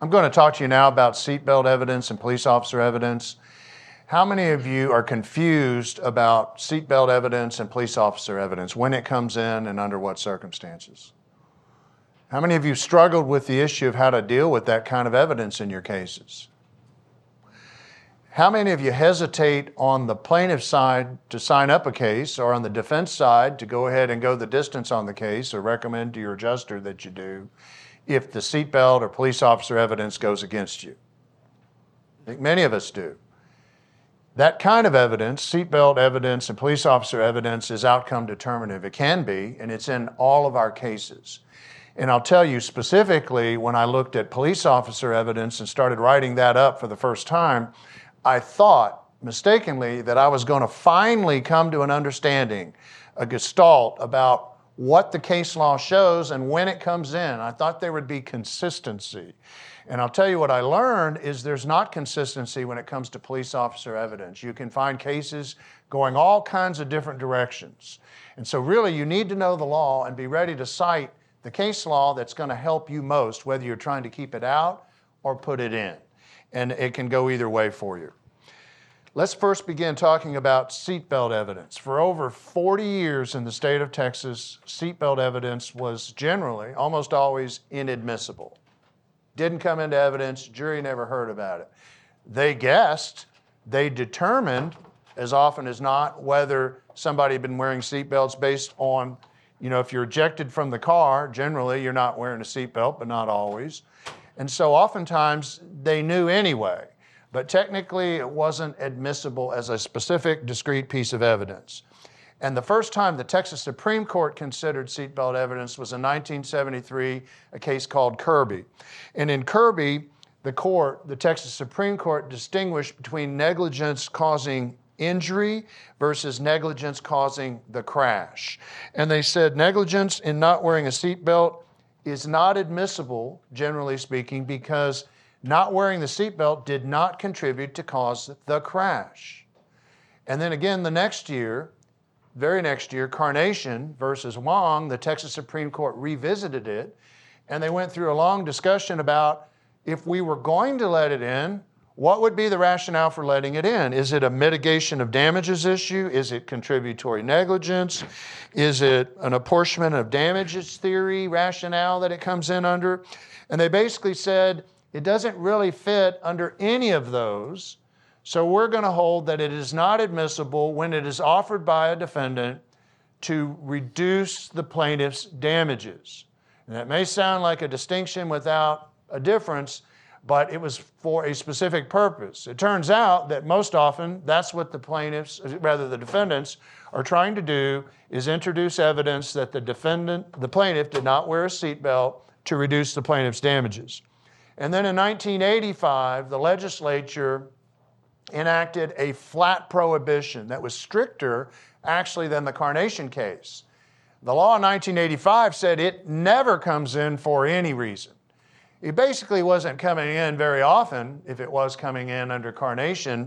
I'm going to talk to you now about seatbelt evidence and police officer evidence. How many of you are confused about seatbelt evidence and police officer evidence, when it comes in and under what circumstances? How many of you struggled with the issue of how to deal with that kind of evidence in your cases? How many of you hesitate on the plaintiff's side to sign up a case, or on the defense side to go ahead and go the distance on the case, or recommend to your adjuster that you do, if the seatbelt or police officer evidence goes against you? I think many of us do. That kind of evidence, seatbelt evidence and police officer evidence, is outcome determinative. It can be, and it's in all of our cases. And I'll tell you specifically, when I looked at police officer evidence and started writing that up for the first time, I thought mistakenly that I was going to finally come to an understanding, a gestalt about what the case law shows and when it comes in. I thought there would be consistency. And I'll tell you what I learned is there's not consistency when it comes to police officer evidence. You can find cases going all kinds of different directions. And so really you need to know the law and be ready to cite the case law that's going to help you most, whether you're trying to keep it out or put it in. And it can go either way for you. Let's first begin talking about seatbelt evidence. For over 40 years in the state of Texas, seatbelt evidence was generally, almost always, inadmissible. Didn't come into evidence, jury never heard about it. They guessed, they determined, as often as not, whether somebody had been wearing seatbelts based on, if you're ejected from the car, generally you're not wearing a seatbelt, but not always. And so oftentimes they knew anyway. But technically, it wasn't admissible as a specific, discrete piece of evidence. And the first time the Texas Supreme Court considered seatbelt evidence was in 1973, a case called Kirby. And in Kirby, the Texas Supreme Court distinguished between negligence causing injury versus negligence causing the crash. And they said negligence in not wearing a seatbelt is not admissible, generally speaking, because not wearing the seatbelt did not contribute to cause the crash. And then again, very next year, Carnation versus Wong, the Texas Supreme Court revisited it, and they went through a long discussion about if we were going to let it in, what would be the rationale for letting it in? Is it a mitigation of damages issue? Is it contributory negligence? Is it an apportionment of damages theory rationale that it comes in under? And they basically said, it doesn't really fit under any of those, so we're going to hold that it is not admissible when it is offered by a defendant to reduce the plaintiff's damages. And that may sound like a distinction without a difference, but it was for a specific purpose. It turns out that most often that's what the defendants are trying to do, is introduce evidence that the plaintiff did not wear a seatbelt to reduce the plaintiff's damages. And then in 1985, the legislature enacted a flat prohibition that was stricter, actually, than the Carnation case. The law in 1985 said it never comes in for any reason. It basically wasn't coming in very often, if it was coming in under Carnation,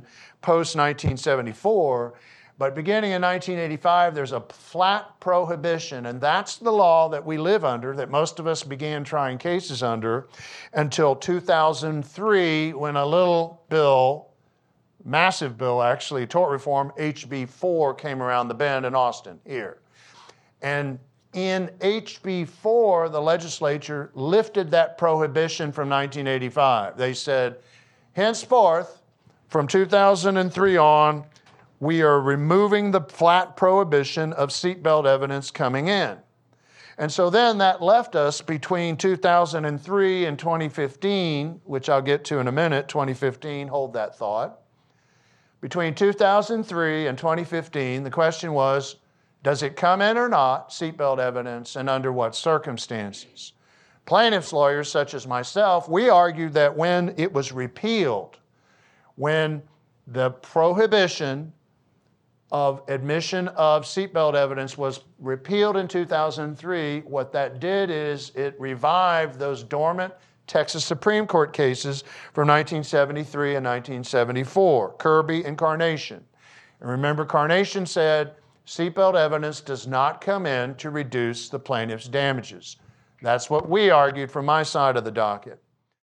post-1974. But beginning in 1985, there's a flat prohibition, and that's the law that we live under, that most of us began trying cases under, until 2003, when a little bill, massive bill actually, tort reform, HB 4, came around the bend in Austin, here. And in HB 4, the legislature lifted that prohibition from 1985. They said, henceforth, from 2003 on, we are removing the flat prohibition of seatbelt evidence coming in. And so then that left us between 2003 and 2015, which I'll get to in a minute, 2015, hold that thought. Between 2003 and 2015, the question was, does it come in or not, seatbelt evidence, and under what circumstances? Plaintiffs' lawyers, such as myself, we argued that when it was repealed, when the prohibition of admission of seatbelt evidence was repealed in 2003, what that did is it revived those dormant Texas Supreme Court cases from 1973 and 1974, Kirby and Carnation. And remember, Carnation said seatbelt evidence does not come in to reduce the plaintiff's damages. That's what we argued from my side of the docket.